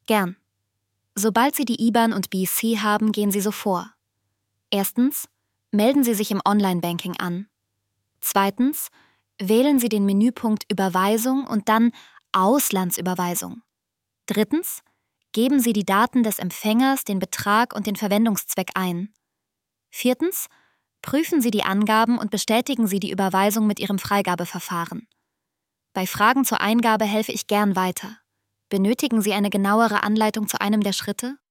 Gern. Sobald Sie die IBAN und BC haben, gehen Sie so vor. Erstens, melden Sie sich im Online-Banking an. Zweitens, wählen Sie den Menüpunkt Überweisung und dann Auslandsüberweisung. Drittens, geben Sie die Daten des Empfängers, den Betrag und den Verwendungszweck ein. Viertens, prüfen Sie die Angaben und bestätigen Sie die Überweisung mit Ihrem Freigabeverfahren. Bei Fragen zur Eingabe helfe ich gern weiter. Benötigen Sie eine genauere Anleitung zu einem der Schritte?